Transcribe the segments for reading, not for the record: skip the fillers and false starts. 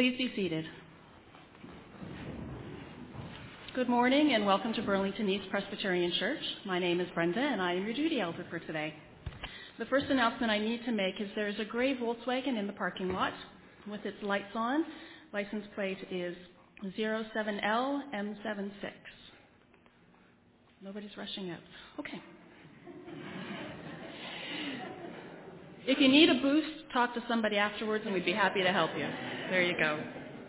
Please be seated. Good morning and welcome to Burlington East Presbyterian Church. My name is Brenda and I am your duty elder for today. The first announcement I need to make is there is a gray Volkswagen in the parking lot with its lights on. License plate is 07LM76. Nobody's rushing out. Okay. If you need a boost, talk to somebody afterwards and we'd be happy to help you. There you go.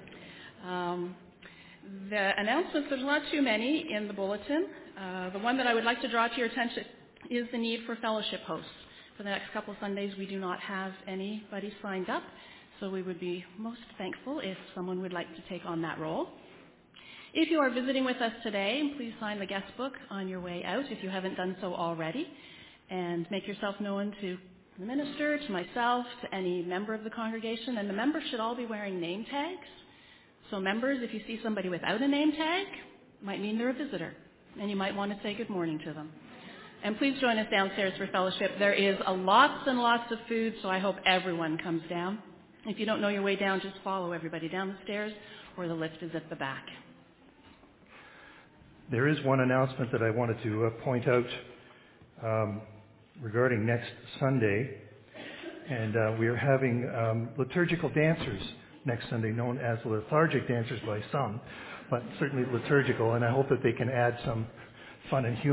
The announcements, there's not too many in the bulletin. The one that I would like to draw to your attention is the need for fellowship hosts. For the next couple of Sundays, we do not have anybody signed up, so we would be most thankful if someone would like to take on that role. If you are visiting with us today, please sign the guest book on your way out if you haven't done so already, and make yourself known to the minister, to myself, to any member of the congregation, and the members should all be wearing name tags. So members, if you see somebody without a name tag, might mean they're a visitor, and you might want to say good morning to them. And please join us downstairs for fellowship. There is lots and lots of food, so I hope everyone comes down. If you don't know your way down, just follow everybody down the stairs, or the lift is at the back. There is one announcement that I wanted to point out regarding next Sunday, and we are having liturgical dancers next Sunday, known as lethargic dancers by some, but certainly liturgical, and I hope that they can add some fun and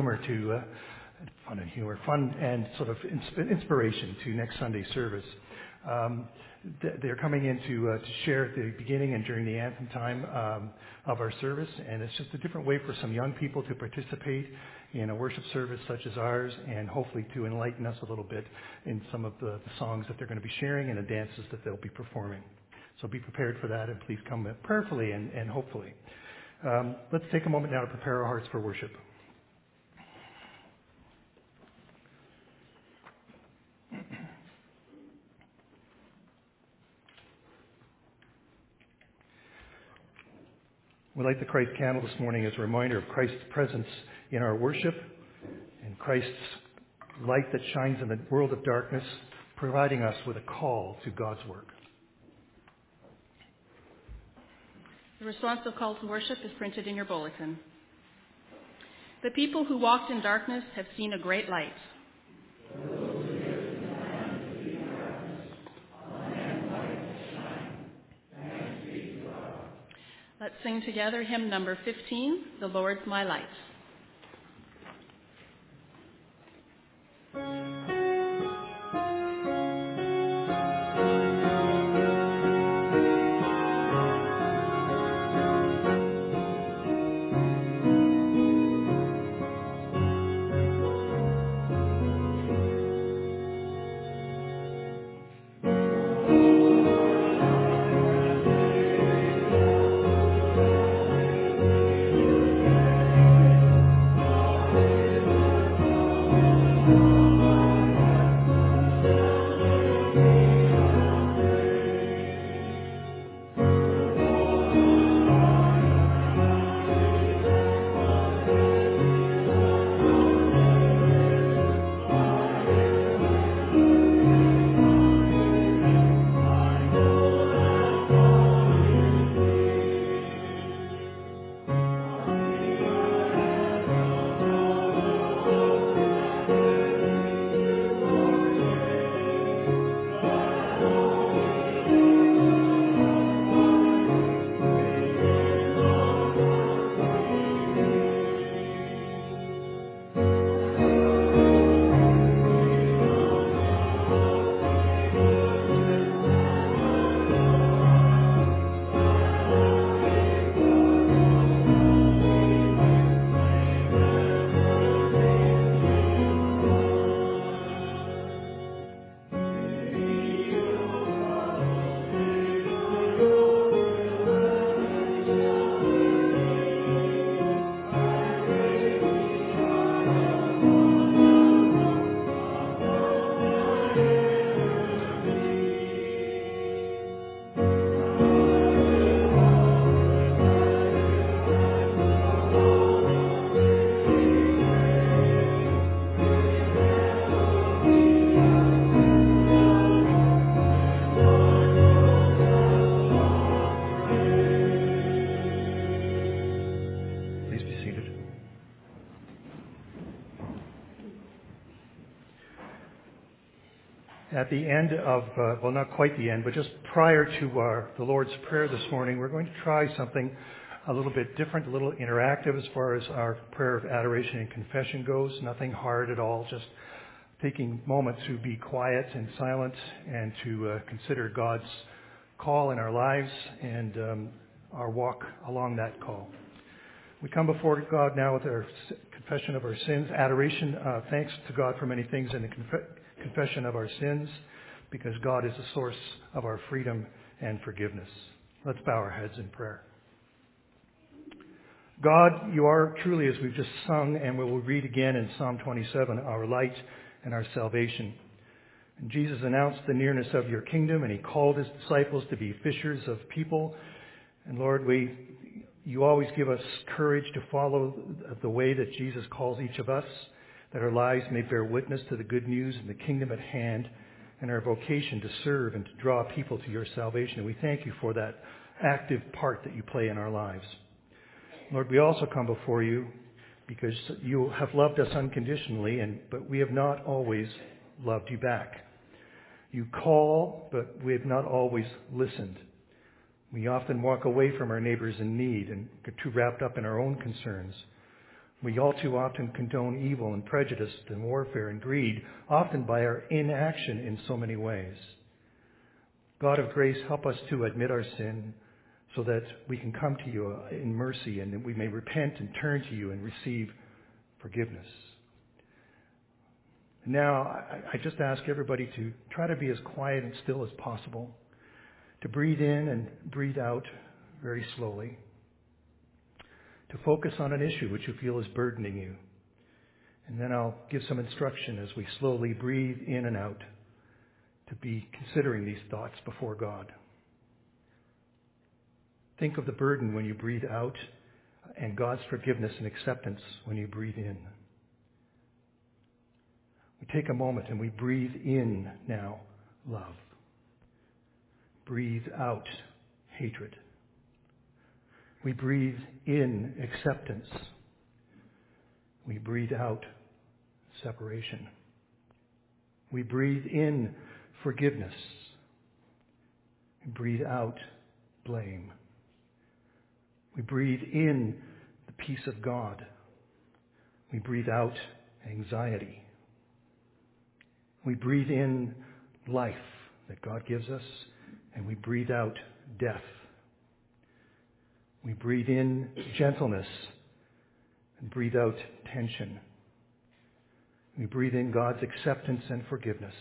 sort of inspiration to next Sunday's service. They're coming in to share at the beginning and during the anthem time of our service, and it's just a different way for some young people to participate in a worship service such as ours, and hopefully to enlighten us a little bit in some of the songs that they're going to be sharing and the dances that they'll be performing. So be prepared for that, and please come prayerfully and hopefully. Let's take a moment now to prepare our hearts for worship. We light the Christ candle this morning as a reminder of Christ's presence in our worship and Christ's light that shines in the world of darkness, providing us with a call to God's work. The responsive call to worship is printed in your bulletin. The people who walked in darkness have seen a great light. Let's sing together hymn number 15, The Lord's My Light. At the end of, well, not quite the end, but just prior to the Lord's Prayer this morning, we're going to try something a little bit different, a little interactive as far as our prayer of adoration and confession goes. Nothing hard at all, just taking moments to be quiet and silent and to consider God's call in our lives and our walk along that call. We come before God now with our confession of our sins, adoration, thanks to God for many things, and the confession of our sins, because God is the source of our freedom and forgiveness. Let's bow our heads in prayer. God, you are truly, as we've just sung, and we will read again in Psalm 27, our light and our salvation. And Jesus announced the nearness of your kingdom, and he called his disciples to be fishers of people. And Lord, you always give us courage to follow the way that Jesus calls each of us, that our lives may bear witness to the good news and the kingdom at hand, and our vocation to serve and to draw people to your salvation. And we thank you for that active part that you play in our lives. Lord, we also come before you because you have loved us unconditionally, but we have not always loved you back. You call, but we have not always listened. We often walk away from our neighbors in need and get too wrapped up in our own concerns. We all too often condone evil and prejudice and warfare and greed, often by our inaction in so many ways. God of grace, help us to admit our sin so that we can come to you in mercy and that we may repent and turn to you and receive forgiveness. Now, I just ask everybody to try to be as quiet and still as possible, to breathe in and breathe out very slowly, to focus on an issue which you feel is burdening you. And then I'll give some instruction as we slowly breathe in and out to be considering these thoughts before God. Think of the burden when you breathe out and God's forgiveness and acceptance when you breathe in. We take a moment and we breathe in now love. Breathe out hatred. We breathe in acceptance. We breathe out separation. We breathe in forgiveness. We breathe out blame. We breathe in the peace of God. We breathe out anxiety. We breathe in life that God gives us, and we breathe out death. We breathe in gentleness and breathe out tension. We breathe in God's acceptance and forgiveness.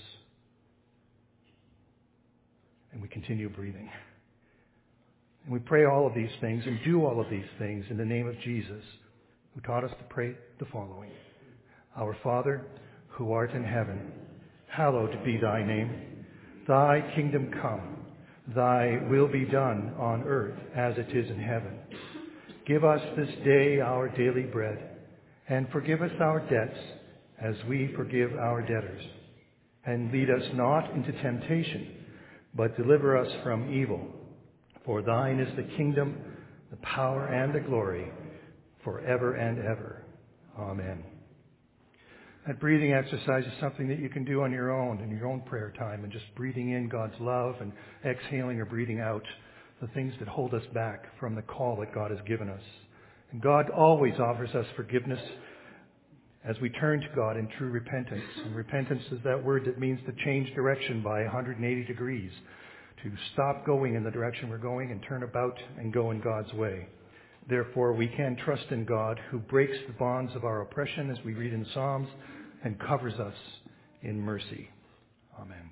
And we continue breathing. And we pray all of these things and do all of these things in the name of Jesus, who taught us to pray the following. Our Father, who art in heaven, hallowed be thy name. Thy kingdom come. Thy will be done on earth as it is in heaven. Give us this day our daily bread, and forgive us our debts as we forgive our debtors. And lead us not into temptation, but deliver us from evil. For thine is the kingdom, the power, and the glory, forever and ever. Amen. That breathing exercise is something that you can do on your own, in your own prayer time, and just breathing in God's love and exhaling or breathing out the things that hold us back from the call that God has given us. And God always offers us forgiveness as we turn to God in true repentance. And repentance is that word that means to change direction by 180 degrees, to stop going in the direction we're going and turn about and go in God's way. Therefore, we can trust in God, who breaks the bonds of our oppression, as we read in Psalms, and covers us in mercy. Amen.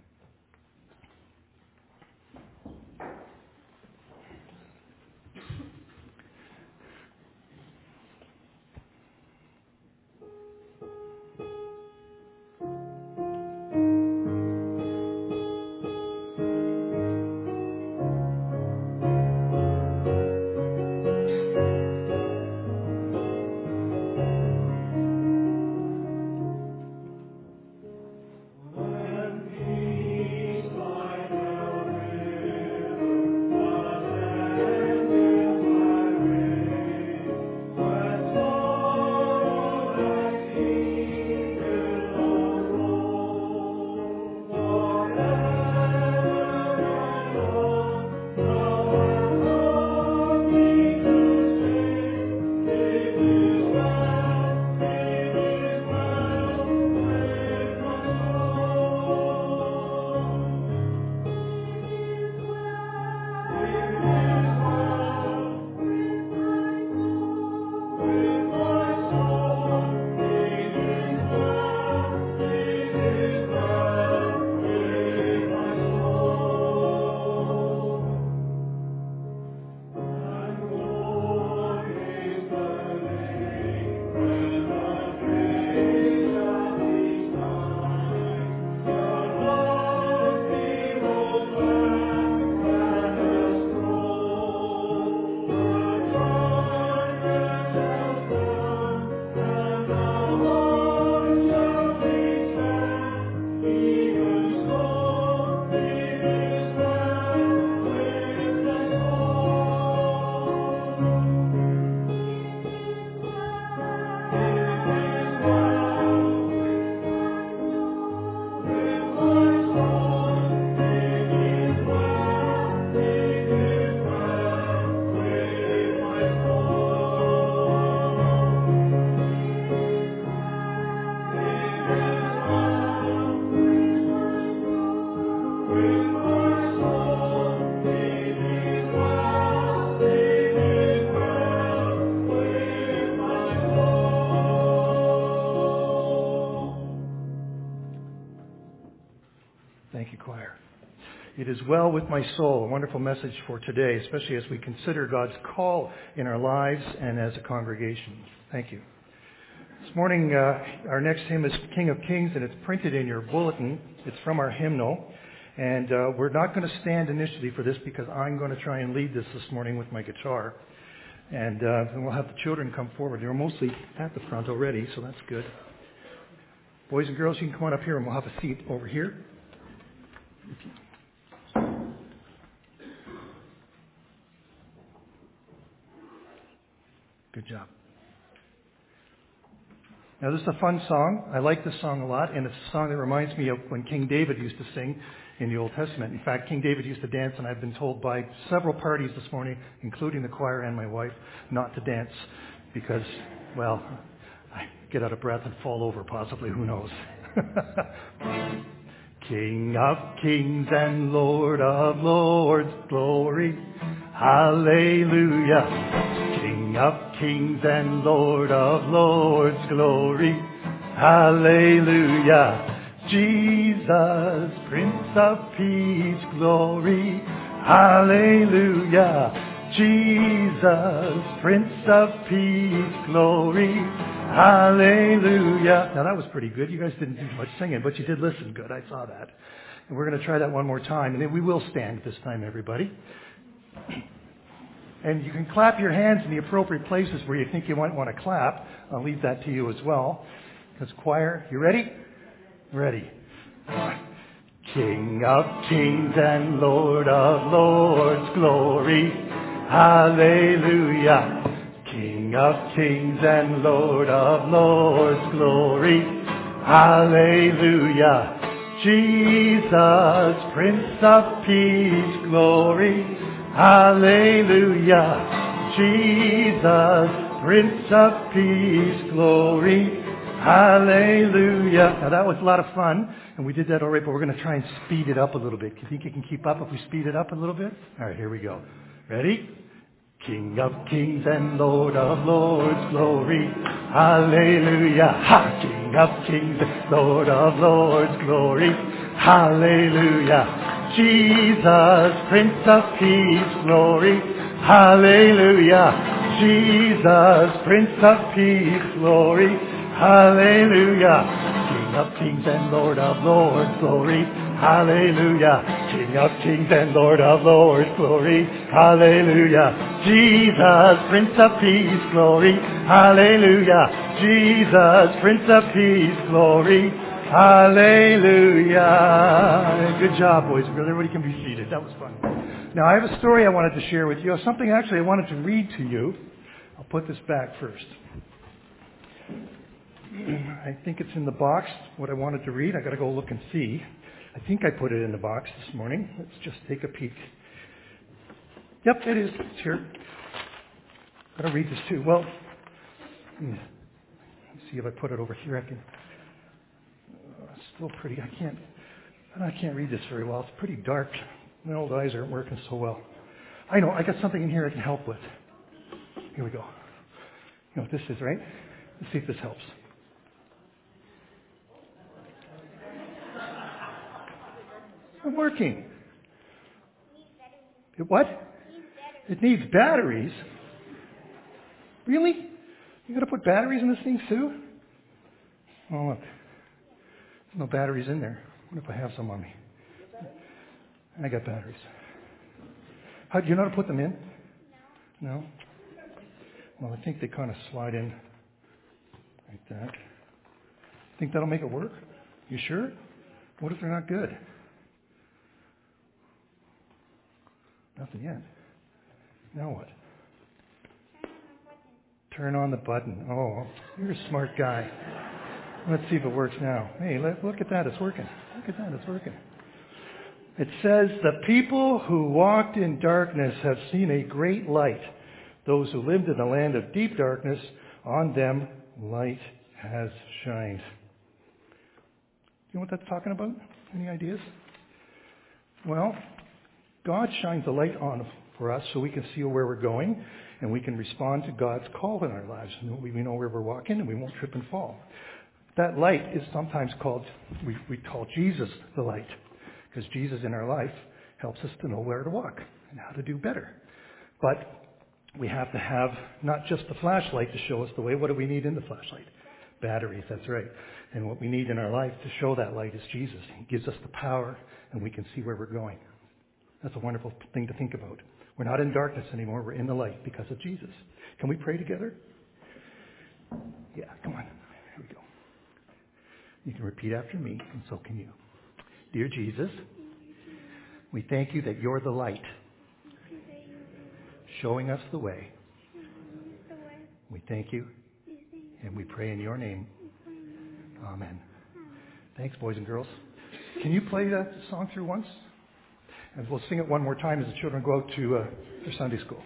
When Thank you, choir. It is well with my soul, a wonderful message for today, especially as we consider God's call in our lives and as a congregation. Thank you. This morning, our next hymn is King of Kings, and it's printed in your bulletin. It's from our hymnal. And we're not going to stand initially for this because I'm going to try and lead this morning with my guitar. And we'll have the children come forward. They're mostly at the front already, so that's good. Boys and girls, you can come on up here and we'll have a seat over here. Good job. Now, this is a fun song. I like this song a lot, and it's a song that reminds me of when King David used to sing in the Old Testament. In fact, King David used to dance, and I've been told by several parties this morning, including the choir and my wife, not to dance because, well, I get out of breath and fall over possibly. Who knows? King of kings and Lord of lords, glory, hallelujah. King of kings and Lord of lords, glory, hallelujah. Jesus, Prince of Peace, glory, hallelujah. Jesus, Prince of Peace, glory, hallelujah. Now that was pretty good. You guys didn't do much singing, but you did listen good. I saw that. And we're going to try that one more time, and then we will stand this time, everybody. And you can clap your hands in the appropriate places where you think you might want to clap. I'll leave that to you as well. Because choir, you ready? Ready. King of kings and Lord of lords, glory, hallelujah. King of kings and Lord of lords, glory, hallelujah. Jesus, Prince of Peace, glory, hallelujah. Jesus, Prince of Peace, glory, hallelujah. Now that was a lot of fun, and we did that all right, but we're going to try and speed it up a little bit. Do you think you can keep up if we speed it up a little bit? All right, here we go. Ready? King of kings and Lord of lords, glory, hallelujah. Ha! King of kings and Lord of lords, glory, hallelujah. Jesus, Prince of Peace, glory, hallelujah. Jesus, Prince of Peace, glory, hallelujah. King of kings and Lord of lords, glory, hallelujah. King of kings and Lord of lords, glory, hallelujah. Jesus, Prince of Peace, glory, hallelujah. Jesus, Prince of Peace, glory, hallelujah. Good job, boys and girls. Everybody can be seated. That was fun. Now, I have a story I wanted to share with you. Something actually I wanted to read to you. I'll put this back first. I think it's in the box, what I wanted to read. I got to go look and see. I think I put it in the box this morning. Let's just take a peek. Yep, it is. It's here. Got to read this too. Well, let's see if I put it over here. I can. It's still pretty. I can't read this very well. It's pretty dark. My old eyes aren't working so well. I know. I got something in here I can help with. Here we go. You know what this is, right? Let's see if this helps. It's not working. What? It needs batteries. Really? You got to put batteries in this thing too? Oh look, there's no batteries in there. What if I have some on me? I got batteries. How do you know how to put them in? No. Well, I think they kind of slide in like that. Think that'll make it work? You sure? What if they're not good? Nothing yet. Now what? Turn on the button. Oh, you're a smart guy. Let's see if it works now. Hey, look at that. It's working. Look at that. It's working. It says, the people who walked in darkness have seen a great light. Those who lived in the land of deep darkness, on them light has shined. You know what that's talking about? Any ideas? Well, God shines the light on for us so we can see where we're going and we can respond to God's call in our lives. We know where we're walking and we won't trip and fall. That light is sometimes called, we call Jesus the light, because Jesus in our life helps us to know where to walk and how to do better. But we have to have not just the flashlight to show us the way. What do we need in the flashlight? Batteries, that's right. And what we need in our life to show that light is Jesus. He gives us the power, and we can see where we're going. That's a wonderful thing to think about. We're not in darkness anymore. We're in the light because of Jesus. Can we pray together? Yeah, come on. Here we go. You can repeat after me, and so can you. Dear Jesus, we thank you that you're the light, showing us the way. We thank you, and we pray in your name. Amen. Thanks, boys and girls. Can you play that song through once? And we'll sing it one more time as the children go out to their Sunday school.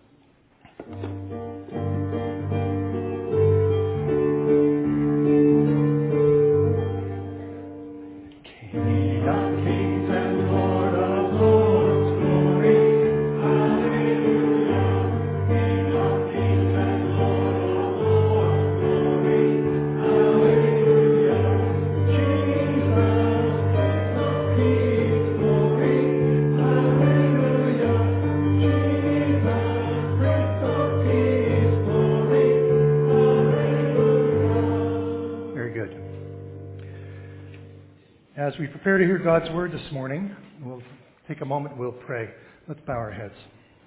King of kings and Lord of lords, glory, hallelujah. King of kings and Lord of lords, glory, hallelujah. Jesus, Prince of Peace, glory, hallelujah. Jesus, Prince of Peace, glory, hallelujah. Very good. As we prepare to hear God's word this morning, we'll take a moment, we'll pray. Let's bow our heads.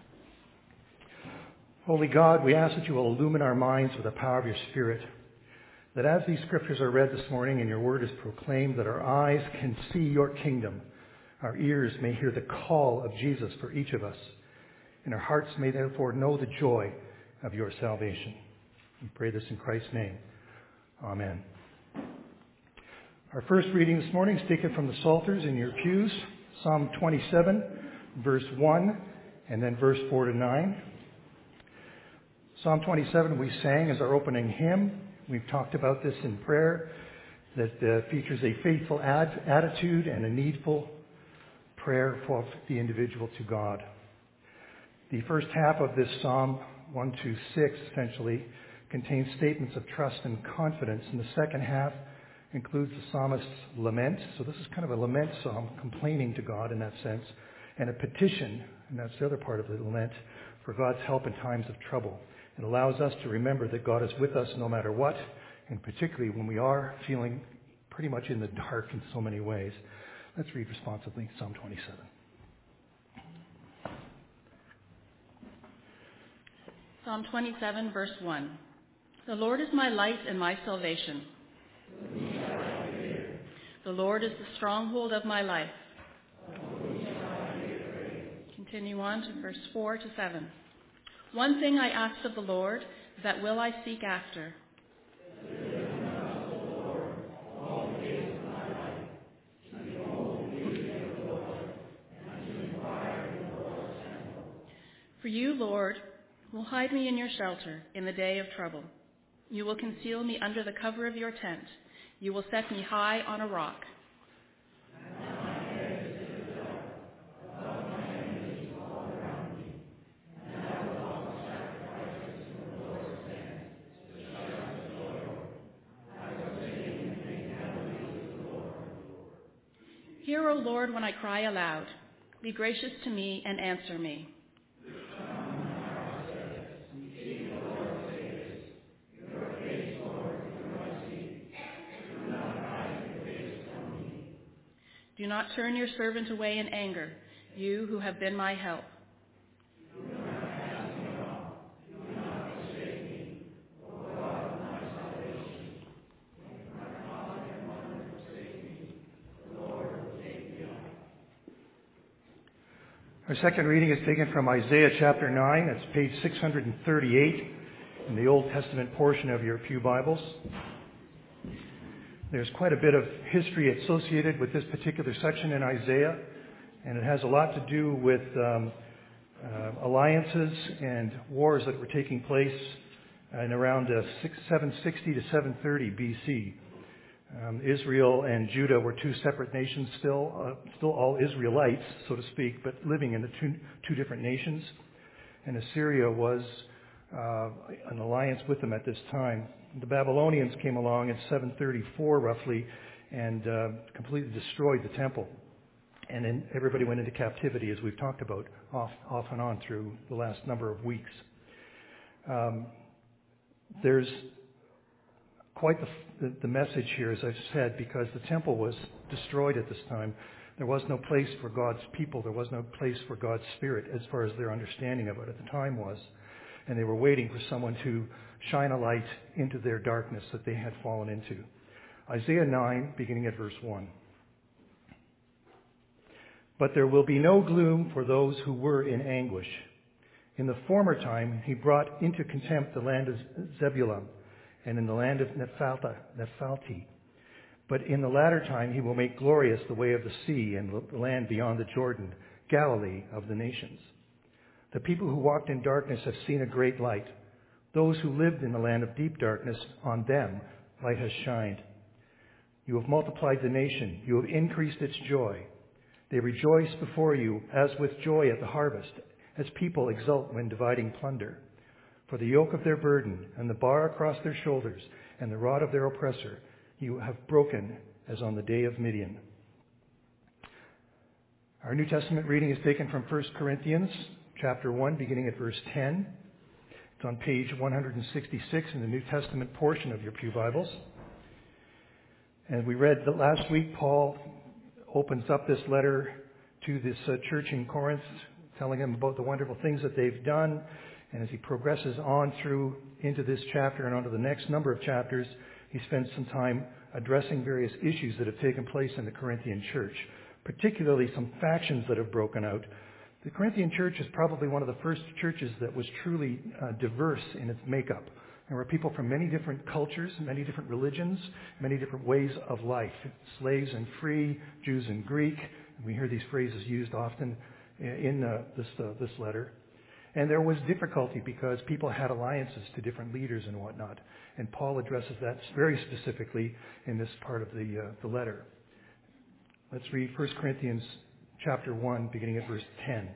Holy God, we ask that you will illumine our minds with the power of your Spirit, that as these scriptures are read this morning and your word is proclaimed, that our eyes can see your kingdom, our ears may hear the call of Jesus for each of us, and our hearts may therefore know the joy of your salvation. We pray this in Christ's name. Amen. Our first reading this morning is taken from the Psalters in your pews, Psalm 27, verse 1, and then verse 4 to 9. Psalm 27 we sang as our opening hymn. We've talked about this in prayer, that features a faithful attitude and a needful prayer for the individual to God. The first half of this psalm, 1 to 6 essentially, contains statements of trust and confidence, and the second half includes the psalmist's lament. So this is kind of a lament psalm, complaining to God in that sense, and a petition, and that's the other part of the lament, for God's help in times of trouble. It allows us to remember that God is with us no matter what, and particularly when we are feeling pretty much in the dark in so many ways. Let's read responsibly Psalm 27. Psalm 27, verse 1. The Lord is my light and my salvation. The Lord is the stronghold of my life. Continue on to verse 4 to 7. One thing I ask of the Lord, that will I seek after. For you, Lord, will hide me in your shelter in the day of trouble. You will conceal me under the cover of your tent. You will set me high on a rock. Hear, O Lord, when I cry aloud. Be gracious to me and answer me. Do not turn your servant away in anger, you who have been my help. Our second reading is taken from Isaiah chapter 9. That's page 638 in the Old Testament portion of your pew Bibles. There's quite a bit of history associated with this particular section in Isaiah, and it has a lot to do with alliances and wars that were taking place in around 760 to 730 BC. Israel and Judah were two separate nations, still all Israelites, so to speak, but living in the two different nations. And Assyria was an alliance with them at this time. The Babylonians came along in 734 roughly and completely destroyed the temple. And then everybody went into captivity, as we've talked about, off and on through the last number of weeks. There's quite the message here, as I've said, because the temple was destroyed at this time. There was no place for God's people. There was no place for God's Spirit, as far as their understanding of it at the time was. And they were waiting for someone to shine a light into their darkness that they had fallen into. Isaiah 9, beginning at verse 1. But there will be no gloom for those who were in anguish. In the former time, he brought into contempt the land of Zebulun, and in the land of Nephalti. But in the latter time, he will make glorious the way of the sea and the land beyond the Jordan, Galilee of the nations. The people who walked in darkness have seen a great light. Those who lived in the land of deep darkness, on them light has shined. You have multiplied the nation. You have increased its joy. They rejoice before you as with joy at the harvest, as people exult when dividing plunder. For the yoke of their burden and the bar across their shoulders and the rod of their oppressor you have broken as on the day of Midian. Our New Testament reading is taken from 1 Corinthians chapter 1, beginning at verse 10. It's on page 166 in the New Testament portion of your pew Bibles. And we read that last week, Paul opens up this letter to this church in Corinth, telling them about the wonderful things that they've done. And as he progresses on through into this chapter and onto the next number of chapters, he spends some time addressing various issues that have taken place in the Corinthian church, particularly some factions that have broken out. The Corinthian church is probably one of the first churches that was truly diverse in its makeup. There were people from many different cultures, many different religions, many different ways of life, slaves and free, Jews and Greek. And we hear these phrases used often in this letter. And there was difficulty because people had alliances to different leaders and whatnot. And Paul addresses that very specifically in this part of the letter. Let's read 1 Corinthians chapter 1, beginning at verse 10.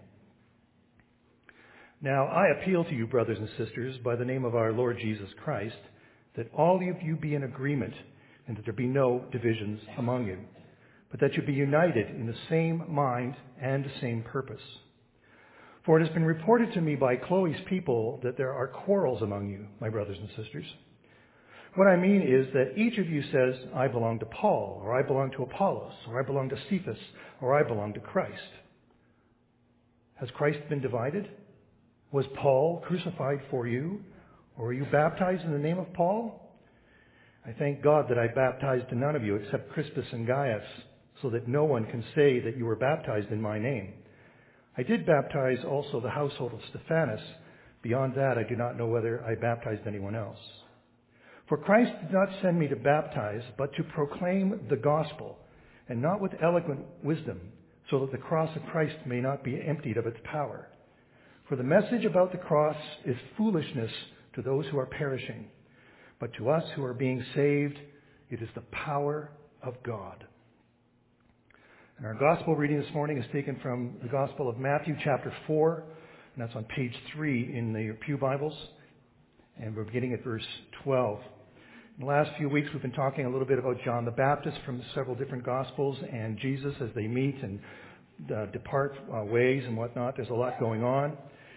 Now I appeal to you, brothers and sisters, by the name of our Lord Jesus Christ, that all of you be in agreement and that there be no divisions among you, but that you be united in the same mind and the same purpose. For it has been reported to me by Chloe's people that there are quarrels among you, my brothers and sisters. What I mean is that each of you says, I belong to Paul, or I belong to Apollos, or I belong to Cephas, or I belong to Christ. Has Christ been divided? Was Paul crucified for you? Or were you baptized in the name of Paul? I thank God that I baptized none of you except Crispus and Gaius, so that no one can say that you were baptized in my name. I did baptize also the household of Stephanas. Beyond that, I do not know whether I baptized anyone else. For Christ did not send me to baptize, but to proclaim the gospel, and not with eloquent wisdom, so that the cross of Christ may not be emptied of its power. For the message about the cross is foolishness to those who are perishing, but to us who are being saved, it is the power of God. And our gospel reading this morning is taken from the Gospel of Matthew chapter 4, and that's on page 3 in the pew Bibles, and we're beginning at verse 12. In the last few weeks, we've been talking a little bit about John the Baptist from several different Gospels and Jesus as they meet and depart ways and whatnot. There's a lot going on.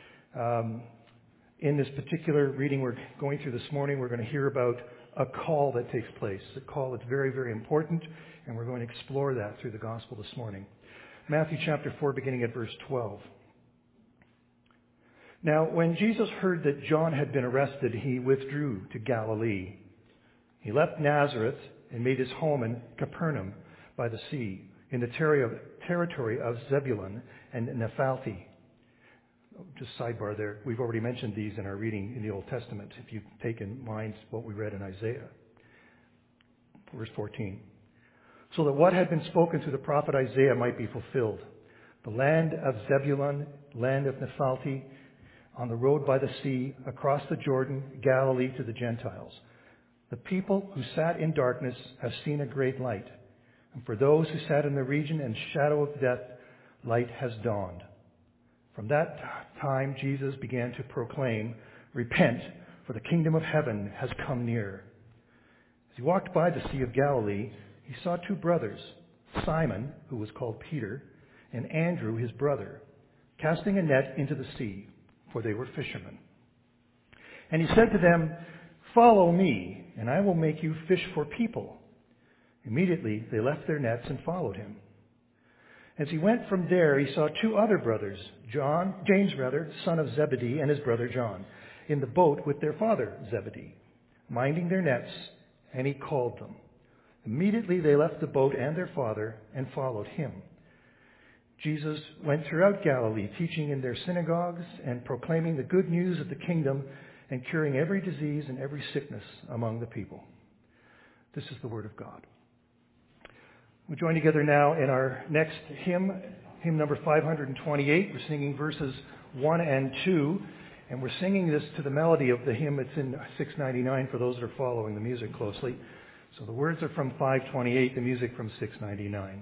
In this particular reading we're going through this morning, we're going to hear about a call that takes place, a call that's very, very important, and we're going to explore that through the Gospel this morning. Matthew chapter 4, beginning at verse 12. Now, when Jesus heard that John had been arrested, he withdrew to Galilee. He left Nazareth and made his home in Capernaum by the sea, in the territory of Zebulun and Nephalti. Just sidebar there, we've already mentioned these in our reading in the Old Testament, if you take in mind what we read in Isaiah. Verse 14. So that what had been spoken through the prophet Isaiah might be fulfilled. The land of Zebulun, land of Nephalti, on the road by the sea, across the Jordan, Galilee to the Gentiles. The people who sat in darkness have seen a great light. And for those who sat in the region and shadow of death, light has dawned. From that time, Jesus began to proclaim, Repent, for the kingdom of heaven has come near. As he walked by the Sea of Galilee, he saw two brothers, Simon, who was called Peter, and Andrew his brother, casting a net into the sea, for they were fishermen. And he said to them, "Follow me, and I will make you fish for people." Immediately they left their nets and followed him. As he went from there, he saw two other brothers, James, son of Zebedee, and his brother John, in the boat with their father Zebedee, minding their nets, and he called them. Immediately they left the boat and their father and followed him. Jesus went throughout Galilee, teaching in their synagogues and proclaiming the good news of the kingdom and curing every disease and every sickness among the people. This is the word of God. We'll join together now in our next hymn, hymn number 528. We're singing verses 1 and 2, and we're singing this to the melody of the hymn. It's in 699 for those that are following the music closely. So the words are from 528, the music from 699.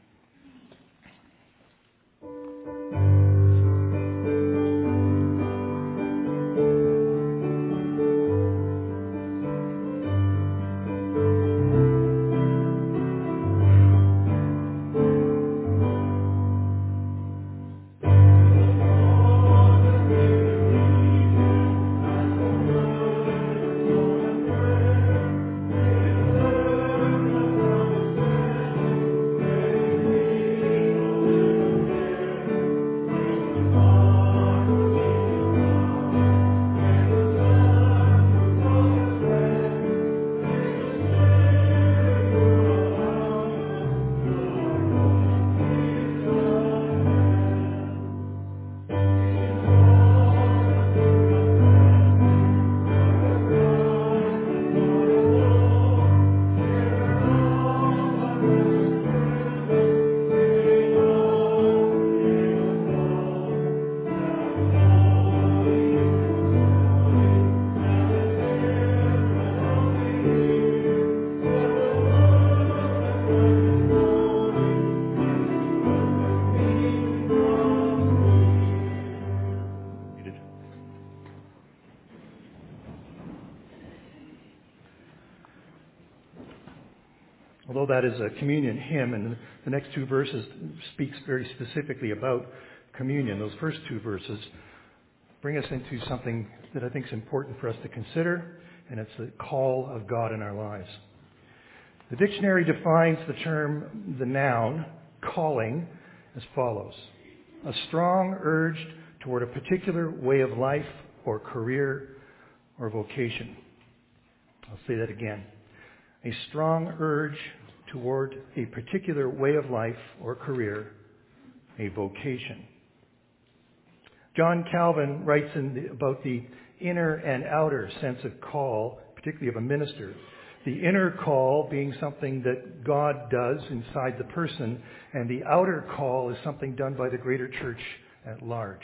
Although that is a communion hymn, and the next two verses speaks very specifically about communion, those first two verses bring us into something that I think is important for us to consider, and it's the call of God in our lives. The dictionary defines the term, the noun, calling, as follows: a strong urge toward a particular way of life or career or vocation. I'll say that again. A strong urge toward a particular way of life or career, a vocation. John Calvin writes about the inner and outer sense of call, particularly of a minister. The inner call being something that God does inside the person, and the outer call is something done by the greater church at large.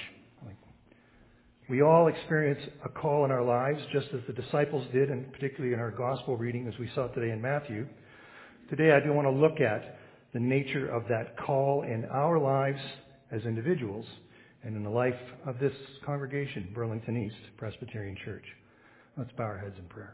We all experience a call in our lives, just as the disciples did, and particularly in our gospel reading as we saw today in Matthew. Today I do want to look at the nature of that call in our lives as individuals and in the life of this congregation, Burlington East Presbyterian Church. Let's bow our heads in prayer.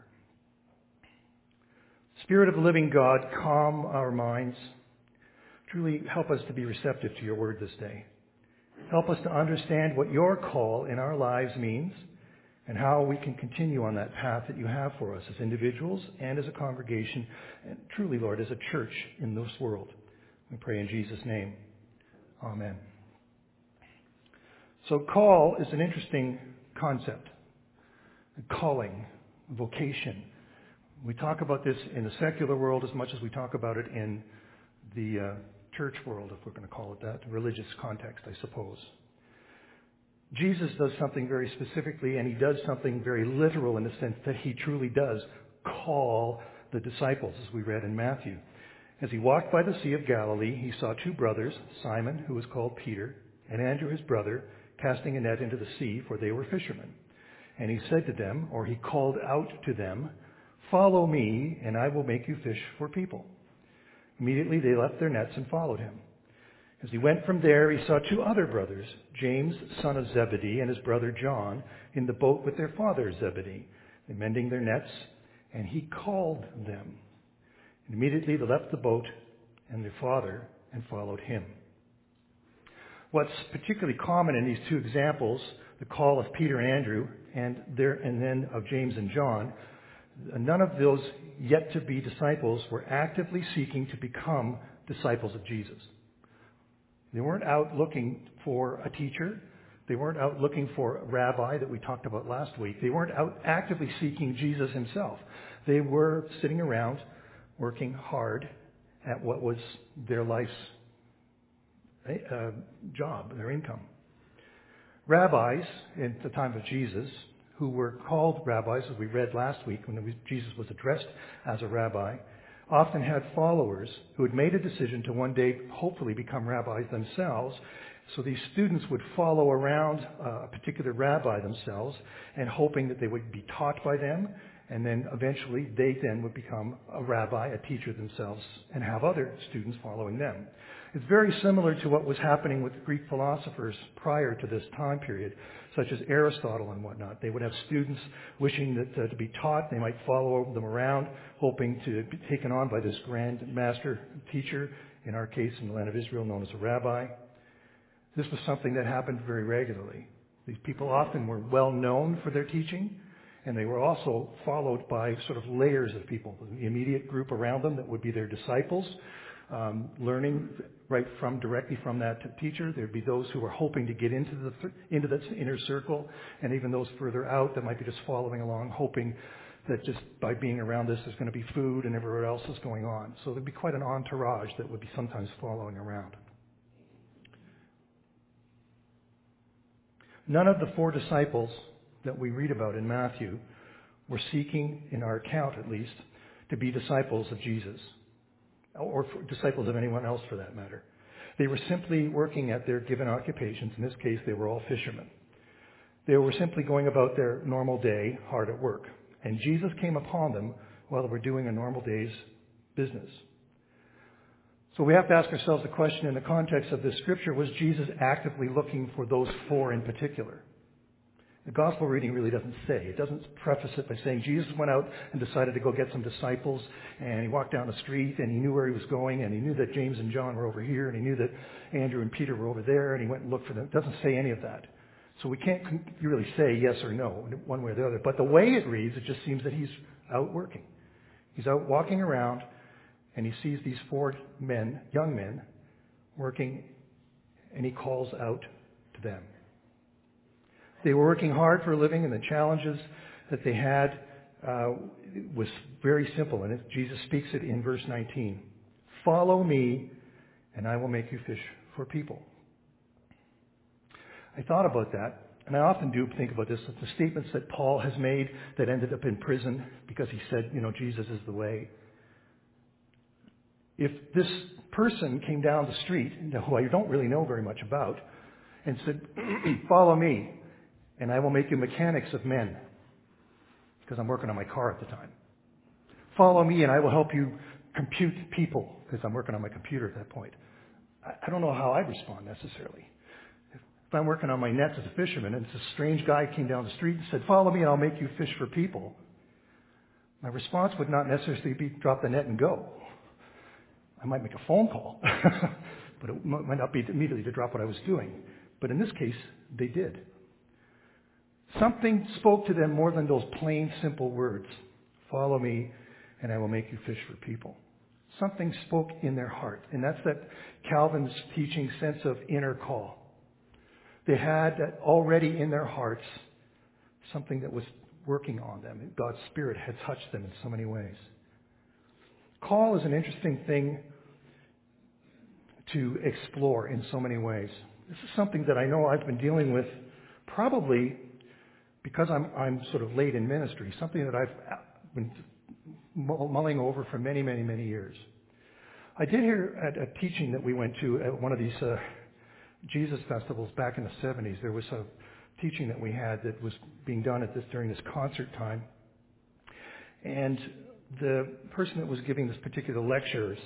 Spirit of the living God, calm our minds. Truly help us to be receptive to your word this day. Help us to understand what your call in our lives means and how we can continue on that path that you have for us as individuals and as a congregation, and truly, Lord, as a church in this world. We pray in Jesus' name. Amen. So call is an interesting concept. Calling, vocation. We talk about this in the secular world as much as we talk about it in the church world, if we're going to call it that, religious context, I suppose. Jesus does something very specifically, and he does something very literal in the sense that he truly does call the disciples, as we read in Matthew. As he walked by the Sea of Galilee, he saw two brothers, Simon, who was called Peter, and Andrew his brother, casting a net into the sea, for they were fishermen. And he said to them, or he called out to them, "Follow me, and I will make you fish for people." Immediately they left their nets and followed him. As he went from there, he saw two other brothers, James, son of Zebedee, and his brother John, in the boat with their father Zebedee, mending their nets, and he called them. And immediately they left the boat and their father and followed him. What's particularly common in these two examples, the call of Peter and Andrew and then of James and John, none of those yet to be disciples were actively seeking to become disciples of Jesus. They weren't out looking for a teacher. They weren't out looking for a rabbi that we talked about last week. They weren't out actively seeking Jesus himself. They were sitting around working hard at what was their life's job, their income. Rabbis in the time of Jesus, who were called rabbis, as we read last week when Jesus was addressed as a rabbi, often had followers who had made a decision to one day hopefully become rabbis themselves. So these students would follow around a particular rabbi themselves and hoping that they would be taught by them, and then eventually they then would become a rabbi, a teacher themselves, and have other students following them. It's very similar to what was happening with Greek philosophers prior to this time period, such as Aristotle and whatnot. They would have students wishing that to be taught. They might follow them around, hoping to be taken on by this grand master teacher, in our case in the land of Israel known as a rabbi. This was something that happened very regularly. These people often were well known for their teaching, and they were also followed by sort of layers of people, the immediate group around them that would be their disciples, learning directly from that teacher. There'd be those who were hoping to get into the inner circle, and even those further out that might be just following along, hoping that just by being around this, there's going to be food and everywhere else is going on. So there'd be quite an entourage that would be sometimes following around. None of the 4 disciples that we read about in Matthew were seeking, in our account at least, to be disciples of Jesus, or disciples of anyone else for that matter. They were simply working at their given occupations. In this case, they were all fishermen. They were simply going about their normal day, hard at work. And Jesus came upon them while they were doing a normal day's business. So we have to ask ourselves the question in the context of this scripture, was Jesus actively looking for those 4 in particular? The gospel reading really doesn't say. It doesn't preface it by saying Jesus went out and decided to go get some disciples, and he walked down the street, and he knew where he was going, and he knew that James and John were over here, and he knew that Andrew and Peter were over there, and he went and looked for them. It doesn't say any of that. So we can't really say yes or no, one way or the other. But the way it reads, it just seems that he's out working. He's out walking around, and he sees these 4 men, young men, working, and he calls out to them. They were working hard for a living, and the challenges that they had was very simple. And Jesus speaks it in verse 19. Follow me, and I will make you fish for people. I thought about that, and I often do think about this, the statements that Paul has made that ended up in prison because he said, Jesus is the way. If this person came down the street, who I don't really know very much about, and said, follow me, and I will make you mechanics of men, because I'm working on my car at the time. Follow me, and I will help you compute people, because I'm working on my computer at that point. I don't know how I'd respond necessarily. If I'm working on my nets as a fisherman, and this strange guy came down the street and said, follow me, and I'll make you fish for people, my response would not necessarily be drop the net and go. I might make a phone call, but it might not be immediately to drop what I was doing. But in this case, they did. Something spoke to them more than those plain, simple words. Follow me, and I will make you fish for people. Something spoke in their heart, and that's that Calvin's teaching sense of inner call. They had that already in their hearts something that was working on them. God's Spirit had touched them in so many ways. Call is an interesting thing to explore in so many ways. This is something that I know I've been dealing with probably because I'm sort of late in ministry, something that I've been mulling over for many, many, many years. I did hear at a teaching that we went to at one of these Jesus festivals back in the 70s. There was a teaching that we had that was being done during this concert time. And the person that was giving this particular lecture,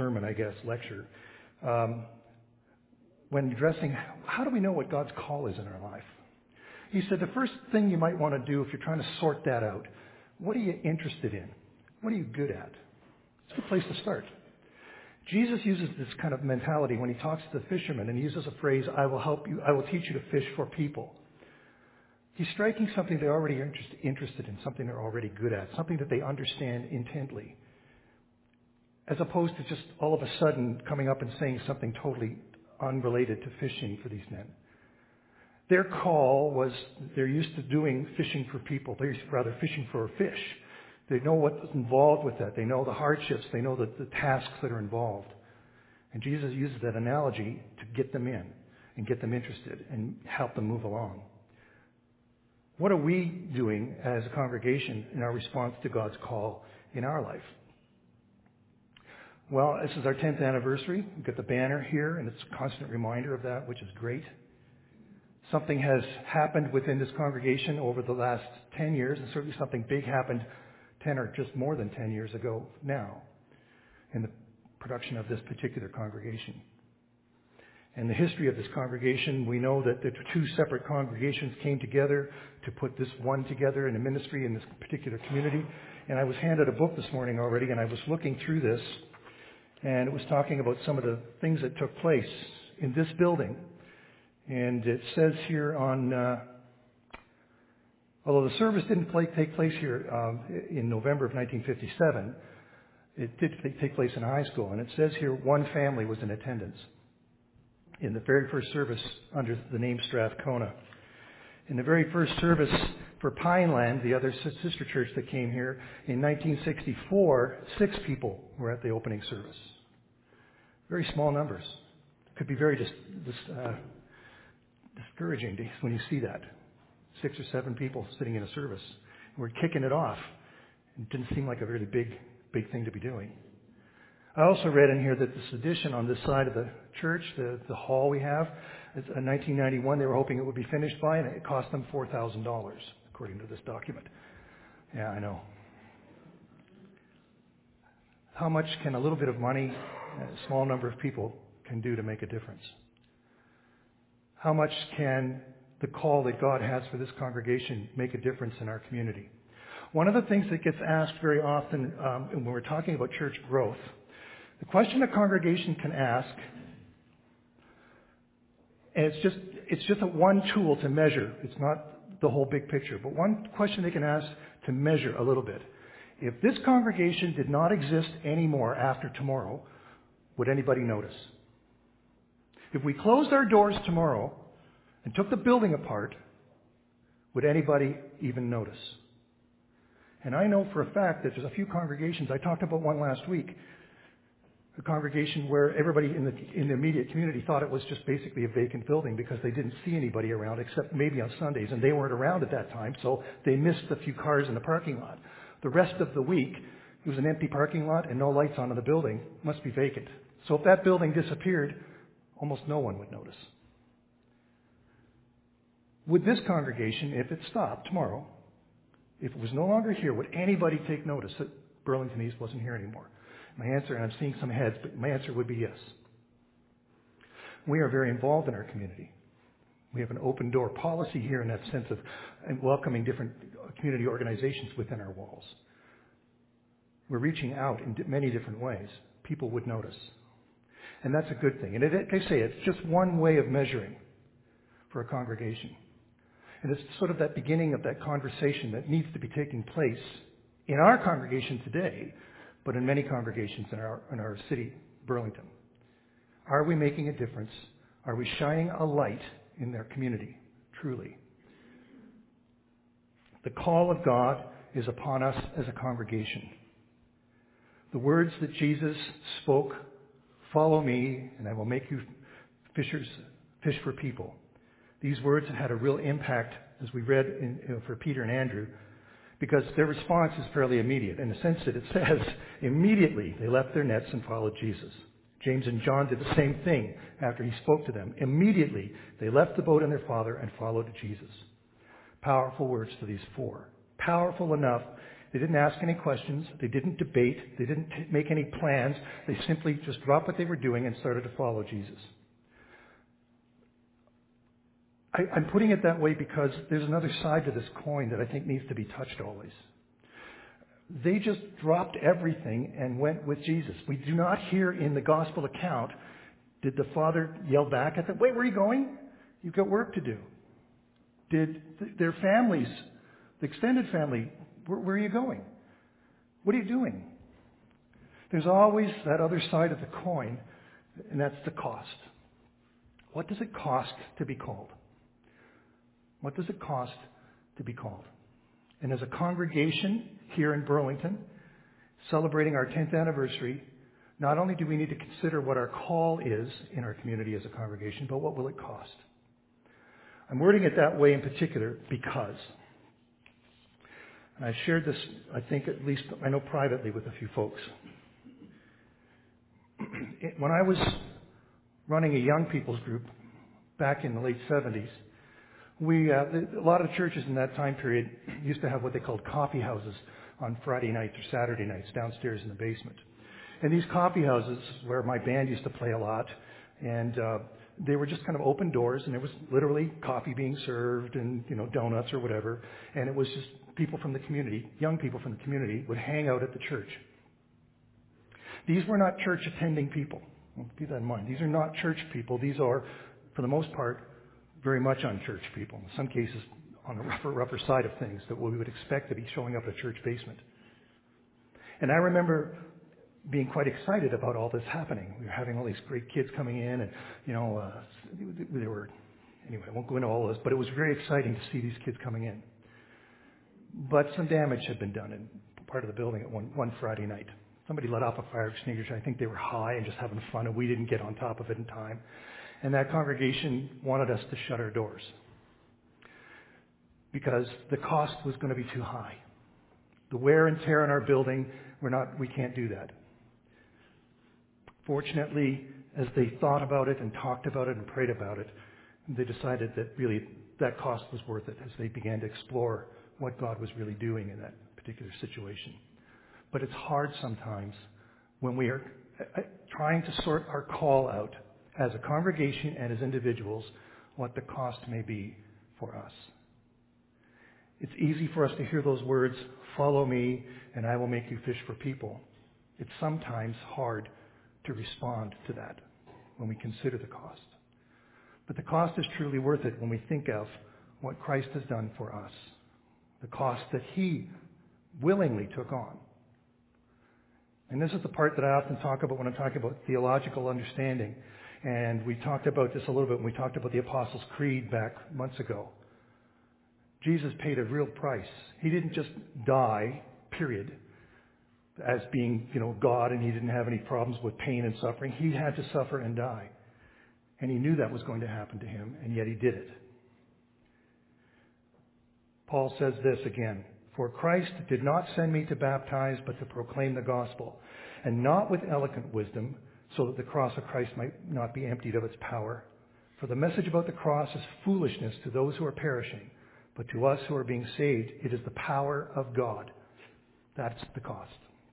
when addressing how do we know what God's call is in our life, he said the first thing you might want to do if you're trying to sort that out, what are you interested in? What are you good at? It's a good place to start. Jesus uses this kind of mentality when he talks to the fishermen, and he uses a phrase, I will help you, I will teach you to fish for people. He's striking something they're already interested in, something they're already good at, something that they understand intently, as opposed to just all of a sudden coming up and saying something totally unrelated to fishing for these men. Their call was they're used to doing fishing for people, rather fishing for fish. They know what's involved with that. They know the hardships. They know the tasks that are involved. And Jesus uses that analogy to get them in and get them interested and help them move along. What are we doing as a congregation in our response to God's call in our life? Well, this is our 10th anniversary. We've got the banner here, and it's a constant reminder of that, which is great. Something has happened within this congregation over the last 10 years, and certainly something big happened 10 or just more than 10 years ago now in the production of this particular congregation. And the history of this congregation, we know that the two separate congregations came together to put this one together in a ministry in this particular community. And I was handed a book this morning already, and I was looking through this, and it was talking about some of the things that took place in this building. And it says here on, although the service didn't take place here in November of 1957, it did take place in high school. And it says here one family was in attendance in the very first service under the name Strathcona. In the very first service for Pineland, the other sister church that came here, in 1964, 6 people were at the opening service. Very small numbers. Could be very discouraging when you see that. 6 or 7 people sitting in a service. We're kicking it off. It didn't seem like a really big thing to be doing. I also read in here that this addition on this side of the church, the hall we have, in 1991, they were hoping it would be finished by, and it cost them $4,000, according to this document. Yeah, I know. How much can a little bit of money, a small number of people, can do to make a difference? How much can the call that God has for this congregation make a difference in our community? One of the things that gets asked very often when we're talking about church growth, the question a congregation can ask, and it's just one tool to measure. It's not the whole big picture, but one question they can ask to measure a little bit. If this congregation did not exist anymore after tomorrow, would anybody notice? If we closed our doors tomorrow and took the building apart, would anybody even notice? And I know for a fact that there's a few congregations, I talked about one last week, a congregation where everybody in the immediate community thought it was just basically a vacant building because they didn't see anybody around except maybe on Sundays, and they weren't around at that time, so they missed a few cars in the parking lot. The rest of the week, it was an empty parking lot and no lights on in the building. It must be vacant. So if that building disappeared, almost no one would notice. Would this congregation, if it stopped tomorrow, if it was no longer here, would anybody take notice that Burlington East wasn't here anymore? My answer, and I'm seeing some heads, but my answer would be yes. We are very involved in our community. We have an open door policy here in that sense of welcoming different community organizations within our walls. We're reaching out in many different ways. People would notice. And that's a good thing. And like I say, it's just one way of measuring for a congregation. And it's sort of that beginning of that conversation that needs to be taking place in our congregation today, but in many congregations in our city, Burlington. Are we making a difference? Are we shining a light in their community, truly? The call of God is upon us as a congregation. The words that Jesus spoke, "Follow me, and I will make you fish for people." These words had a real impact, as we read for Peter and Andrew, because their response is fairly immediate, in the sense that it says, immediately they left their nets and followed Jesus. James and John did the same thing after he spoke to them. Immediately they left the boat and their father and followed Jesus. Powerful words to these 4. Powerful enough. They didn't ask any questions. They didn't debate. They didn't make any plans. They simply just dropped what they were doing and started to follow Jesus. I'm putting it that way because there's another side to this coin that I think needs to be touched always. They just dropped everything and went with Jesus. We do not hear in the gospel account, did the father yell back at them, wait, where are you going? You've got work to do. Did their families, the extended family, where are you going? What are you doing? There's always that other side of the coin, and that's the cost. What does it cost to be called? What does it cost to be called? And as a congregation here in Burlington, celebrating our 10th anniversary, not only do we need to consider what our call is in our community as a congregation, but what will it cost? I'm wording it that way in particular because, and I shared this, I think at least, I know privately with a few folks. When I was running a young people's group back in the late 70s, a lot of churches in that time period used to have what they called coffee houses on Friday nights or Saturday nights downstairs in the basement. And these coffee houses, where my band used to play a lot, and they were just kind of open doors, and there was literally coffee being served and, donuts or whatever. And it was just people from the community, young people from the community, would hang out at the church. These were not church-attending people. Keep that in mind. These are not church people. These are, for the most part, very much unchurched people. In some cases, on the rougher side of things, that we would expect to be showing up at a church basement. And I remember being quite excited about all this happening. We were having all these great kids coming in, and they were. Anyway, I won't go into all this, but it was very exciting to see these kids coming in. But some damage had been done in part of the building at one Friday night. Somebody let off a fire extinguisher. I think they were high and just having fun, and we didn't get on top of it in time. And that congregation wanted us to shut our doors because the cost was going to be too high. The wear and tear in our building, we can't do that. Fortunately, as they thought about it and talked about it and prayed about it, they decided that really that cost was worth it as they began to explore what God was really doing in that particular situation. But it's hard sometimes when we are trying to sort our call out as a congregation and as individuals, what the cost may be for us. It's easy for us to hear those words, follow me and I will make you fish for people. It's sometimes hard to respond to that when we consider the cost. But the cost is truly worth it when we think of what Christ has done for us, the cost that He willingly took on. And this is the part that I often talk about when I'm talking about theological understanding. And we talked about this a little bit when we talked about the Apostles' Creed back months ago. Jesus paid a real price. He didn't just die, period, as being, God, and He didn't have any problems with pain and suffering. He had to suffer and die. And He knew that was going to happen to Him, and yet He did it. Paul says this again, "For Christ did not send me to baptize, but to proclaim the gospel, and not with eloquent wisdom, so that the cross of Christ might not be emptied of its power. For the message about the cross is foolishness to those who are perishing, but to us who are being saved, it is the power of God." That's the cost.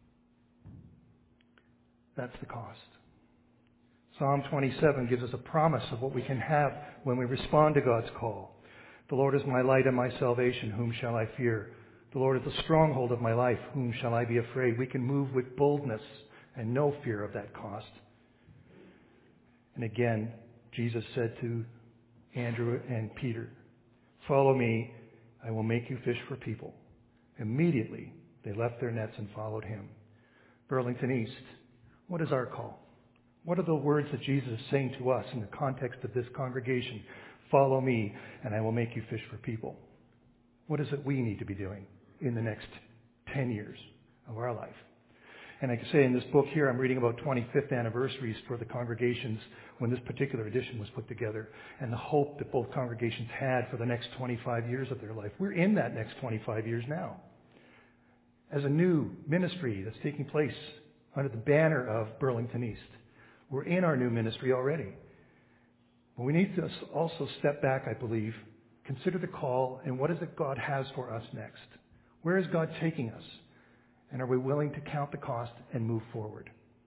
That's the cost. Psalm 27 gives us a promise of what we can have when we respond to God's call. "The Lord is my light and my salvation. Whom shall I fear? The Lord is the stronghold of my life. Whom shall I be afraid?" We can move with boldness and no fear of that cost. And again, Jesus said to Andrew and Peter, "Follow me, I will make you fish for people." Immediately, they left their nets and followed Him. Burlington East, what is our call? What are the words that Jesus is saying to us in the context of this congregation? Follow me, and I will make you fish for people. What is it we need to be doing in the next 10 years of our life? And I can say in this book here, I'm reading about 25th anniversaries for the congregations when this particular edition was put together, and the hope that both congregations had for the next 25 years of their life. We're in that next 25 years now. As a new ministry that's taking place under the banner of Burlington East, we're in our new ministry already. But we need to also step back, I believe, consider the call, and what is it God has for us next? Where is God taking us? And are we willing to count the cost and move forward?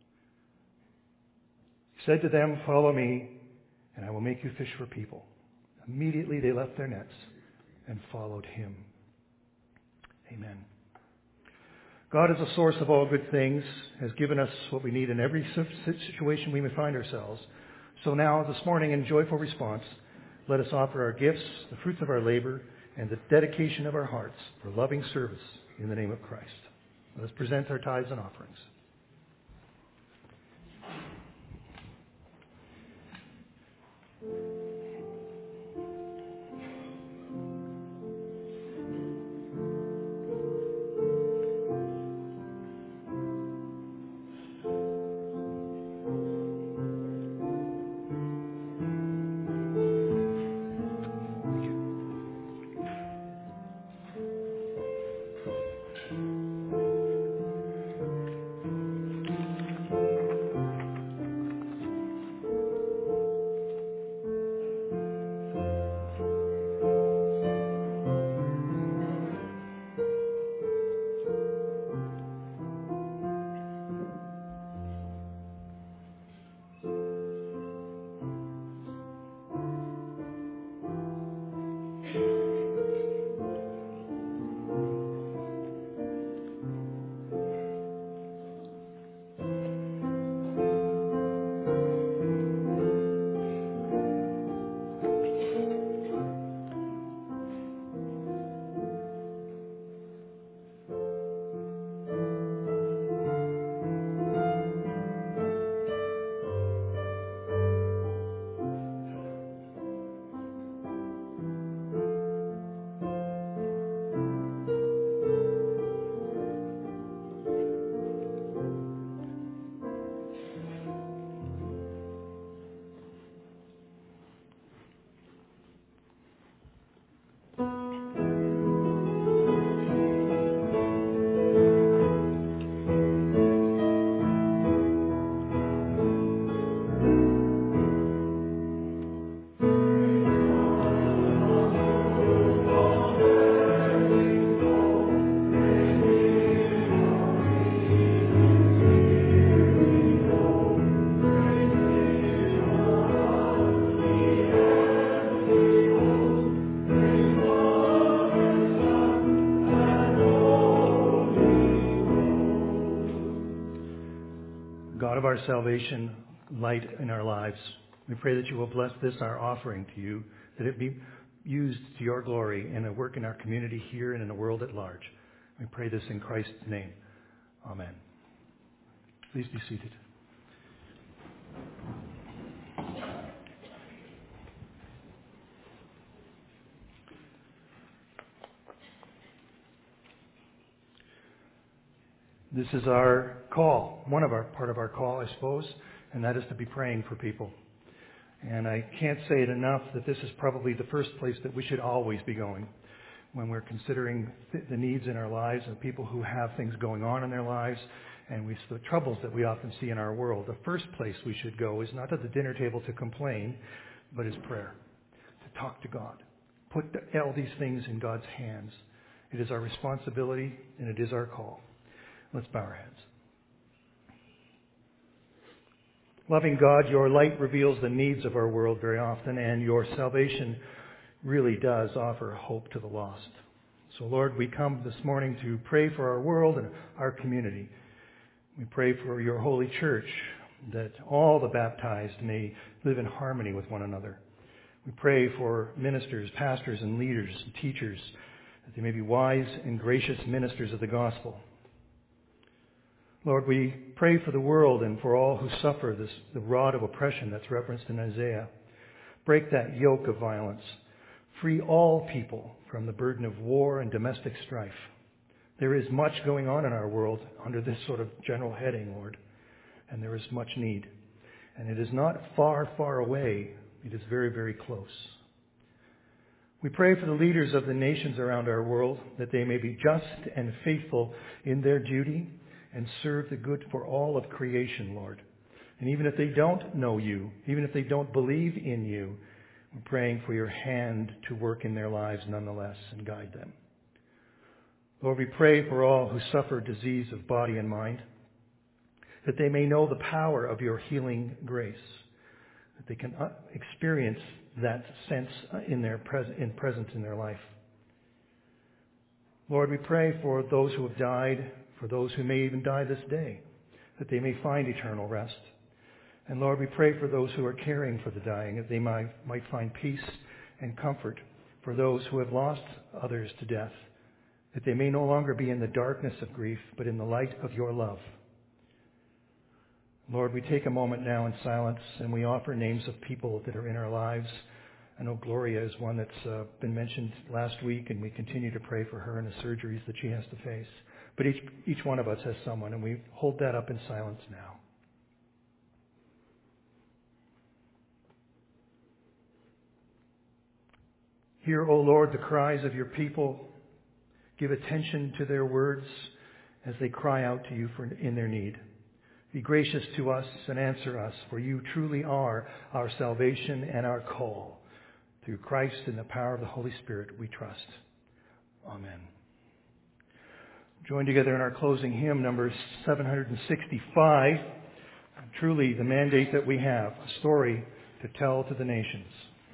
He said to them, "Follow me, and I will make you fish for people." Immediately they left their nets and followed Him. Amen. God is the source of all good things, has given us what we need in every situation we may find ourselves. So now, this morning, in joyful response, let us offer our gifts, the fruits of our labor, and the dedication of our hearts for loving service in the name of Christ. Let us present our tithes and offerings. God of our salvation, light in our lives, we pray that you will bless this, our offering to you, that it be used to your glory and a work in our community here and in the world at large. We pray this in Christ's name. Amen. Please be seated. This is our call, part of our call, I suppose, and that is to be praying for people. And I can't say it enough that this is probably the first place that we should always be going when we're considering the needs in our lives and people who have things going on in their lives and the troubles that we often see in our world. The first place we should go is not at the dinner table to complain, but is prayer, to talk to God. Put all these things in God's hands. It is our responsibility and it is our call. Let's bow our heads. Loving God, your light reveals the needs of our world very often, and your salvation really does offer hope to the lost. So, Lord, we come this morning to pray for our world and our community. We pray for your holy church, that all the baptized may live in harmony with one another. We pray for ministers, pastors, and leaders and teachers, that they may be wise and gracious ministers of the gospel. Lord, we pray for the world and for all who suffer the rod of oppression that's referenced in Isaiah. Break that yoke of violence. Free all people from the burden of war and domestic strife. There is much going on in our world under this sort of general heading, Lord, and there is much need. And it is not far, far away. It is very, very close. We pray for the leaders of the nations around our world, that they may be just and faithful in their duty and serve the good for all of creation, Lord. And even if they don't know you, even if they don't believe in you, we're praying for your hand to work in their lives nonetheless and guide them. Lord, we pray for all who suffer disease of body and mind, that they may know the power of your healing grace, that they can experience that sense presence in their life. Lord, we pray for those who have died, for those who may even die this day, that they may find eternal rest. And Lord, we pray for those who are caring for the dying, that they might find peace and comfort, for those who have lost others to death, that they may no longer be in the darkness of grief, but in the light of your love. Lord, we take a moment now in silence and we offer names of people that are in our lives. I know Gloria is one that's been mentioned last week, and we continue to pray for her and the surgeries that she has to face. But each one of us has someone, and we hold that up in silence now. Hear, O Lord, the cries of your people. Give attention to their words as they cry out to you in their need. Be gracious to us and answer us, for you truly are our salvation and our call. Through Christ and the power of the Holy Spirit we trust. Amen. Join together in our closing hymn, number 765. Truly the mandate that we have, a story to tell to the nations.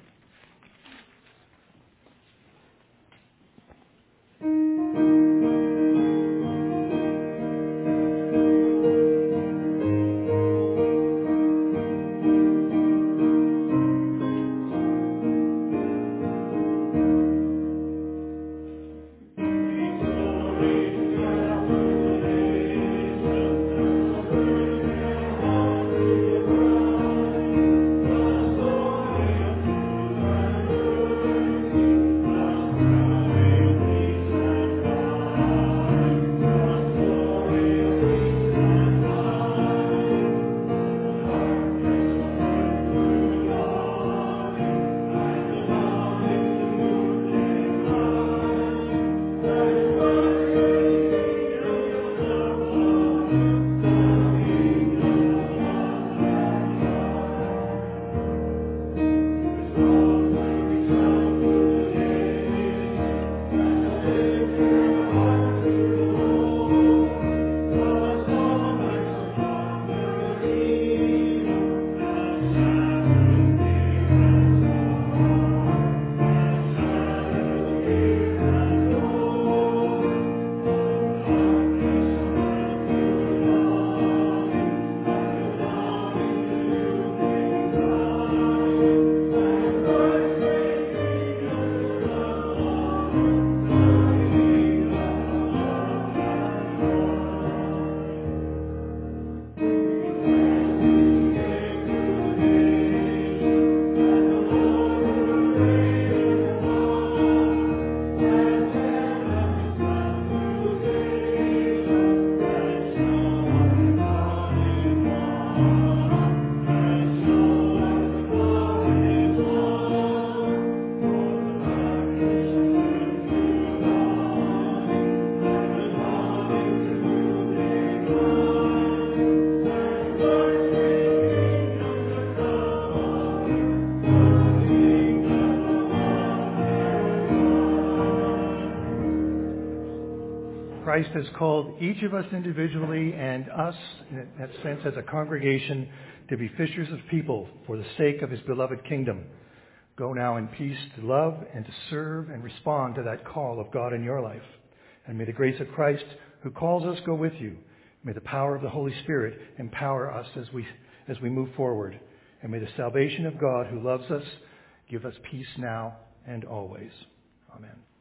Christ has called each of us individually and us, in that sense, as a congregation, to be fishers of people for the sake of his beloved kingdom. Go now in peace to love and to serve and respond to that call of God in your life. And may the grace of Christ, who calls us, go with you. May the power of the Holy Spirit empower us as we move forward. And may the salvation of God, who loves us, give us peace now and always. Amen.